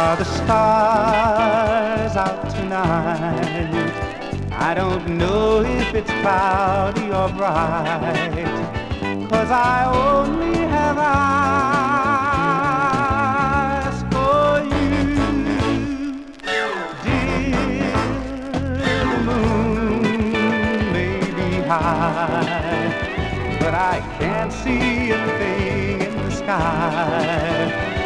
Are the stars out tonight? I don't know if it's cloudy or bright, 'cause I only have eyes for you. Dear, the moon may be high, but I can't see a thing in the sky.